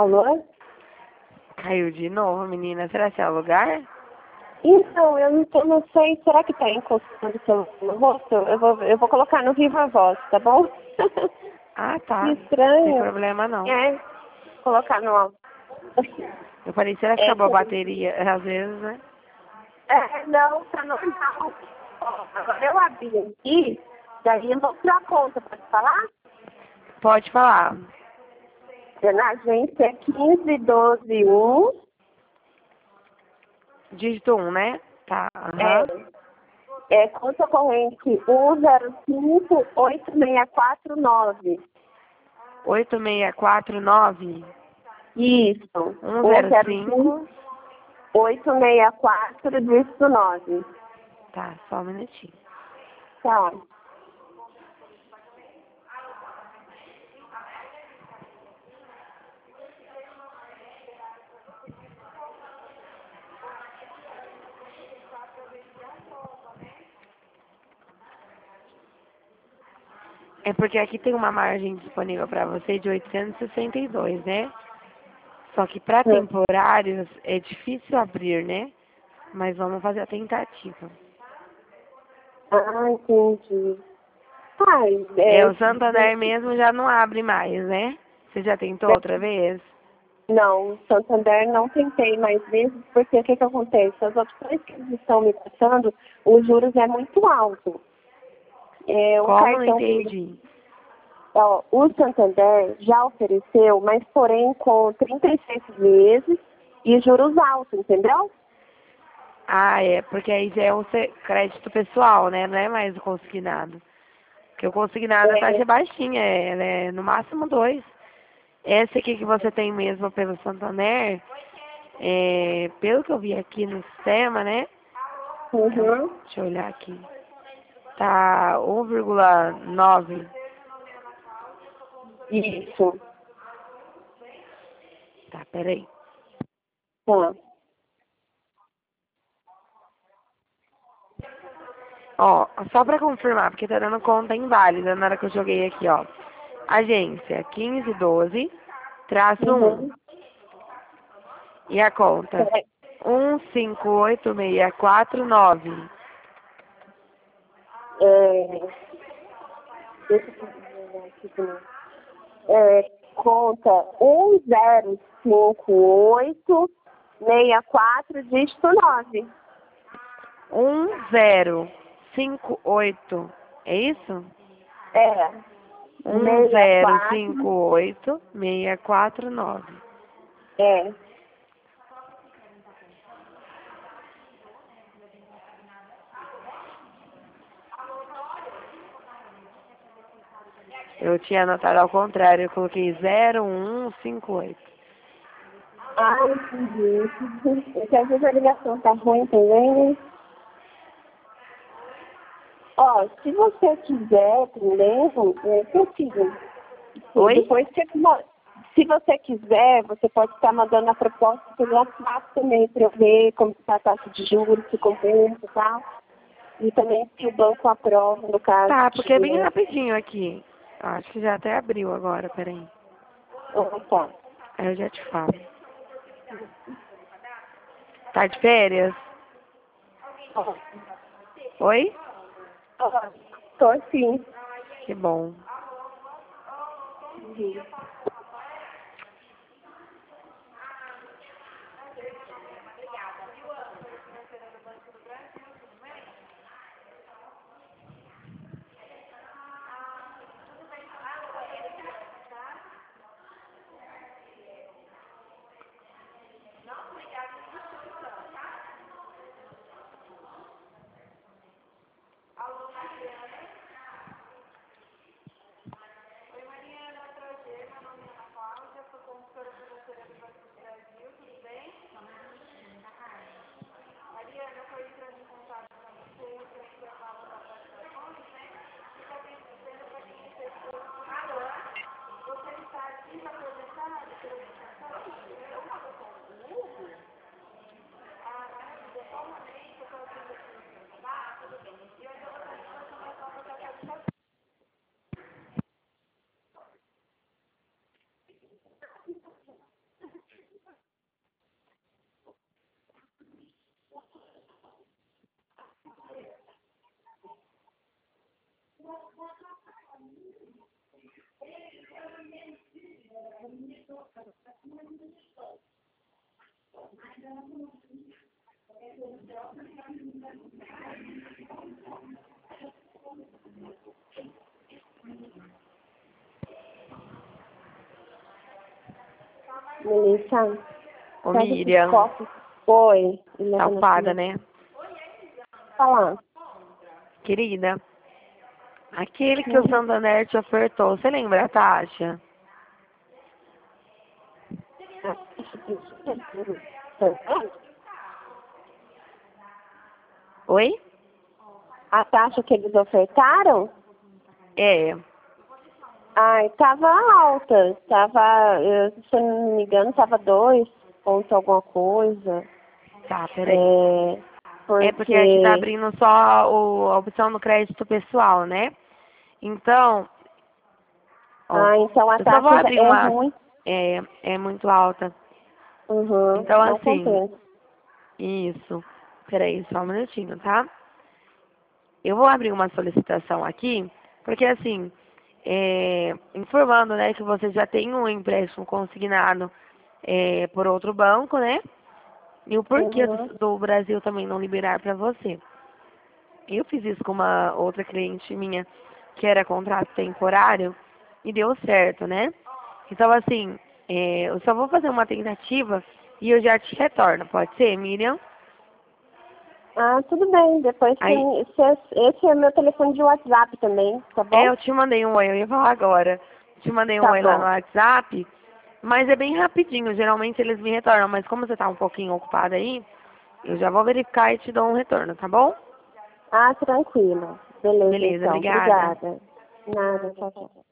Alô? Caiu de novo, menina. Será que é o lugar? Então, eu não sei, será que tá encostando o celular no rosto? Eu vou colocar no Viva Voz, tá bom? Ah, Que tá. Não tem estranho. problema não. É, colocar no alto. Eu falei, será que É, acabou a bateria? Às vezes, né? não, tá normal. Ó, agora eu abri aqui, daí eu vou pra conta, pode falar? Pode falar. Na agência é 15121. Dígito 1, né? Tá, aham. Conta corrente 1058649. 8649 Isso, 105. 1058664, dígito 9. Tá, só um minutinho. Tá. É porque aqui tem uma margem disponível para você de 862, né? Só que para temporários é difícil abrir, né? Mas vamos fazer a tentativa. Ah, entendi. Ai, O Santander mesmo já não abre mais, né? Você já tentou outra vez? não, Santander não tentei mais vezes, porque o que que acontece? As opções que eles estão me passando, os juros é muito alto. O Como? Não cartão entendi. o Santander já ofereceu, mas porém com 36 meses e juros altos, entendeu? Ah, é, porque aí já é um crédito pessoal, né? Não é mais o consignado. Porque o consignado a taxa é baixinha, ela é no máximo 2. Esse aqui que você tem mesmo pelo Santander, pelo que eu vi aqui no sistema, né? Uhum. Deixa eu olhar aqui. Tá 1,9. Isso. Tá, peraí. Tá. Ó, só pra confirmar, porque tá dando conta inválida na hora que eu joguei aqui, ó. Agência 1512, traço 1. Uhum. E a conta É, 158649. deixa eu ver aqui de novo. Conta 105864, dígito 9. 1058. É isso? É, 64, 1058649. é. Eu tinha anotado ao contrário, eu coloquei 0158. Ah, entendi. Porque às vezes a ligação tá ruim também, né? Ó, se você quiser primeiro, consigo. Oi? Depois se você quiser, você pode estar mandando a proposta pelo WhatsApp também, para eu ver como está a taxa de juros, se compensa e tal. E também se o banco aprova, no caso. Tá, porque é bem rapidinho aqui. Acho que já até abriu agora, peraí. Tá. Aí eu já te falo. Tá de férias? Ó, Oi? ó, tô sim. Que bom. Melissa, Ô, pega esses Miriam, copos. Oi. E leva tá na ocupada, pia. né? Falar. Querida, aquele que o Santander te ofertou, você lembra a taxa? Oi? A taxa que eles ofertaram? É, Ai, tava alta. Se eu não me engano, tava 2 pontos alguma coisa. tá, peraí. É porque aqui tá Porque... abrindo só a opção do crédito pessoal, né? Então, ó, Ah, então a eu só vou taxa abrir é uma. ruim. É muito alta. Uhum, Então, não assim, compensa. isso. Peraí, só um minutinho, tá? Eu vou abrir uma solicitação aqui, porque assim, informando, né, que você já tem um empréstimo consignado por outro banco, né? E o porquê Uhum. do Brasil também não liberar para você. Eu fiz isso com uma outra cliente minha, que era contrato temporário, e deu certo, né? Então, assim, eu só vou fazer uma tentativa e eu já te retorno, pode ser, Miriam? Ah, tudo bem. Depois Aí, esse é meu telefone de WhatsApp também, tá bom? eu te mandei um oi, eu ia falar agora. Te mandei um Tá oi lá no bom. WhatsApp, mas é bem rapidinho, geralmente eles me retornam, mas como você tá um pouquinho ocupada aí, eu já vou verificar e te dou um retorno, tá bom? Ah, tranquilo. Beleza, Beleza, então. obrigada. Obrigada. Nada, tchau, tchau.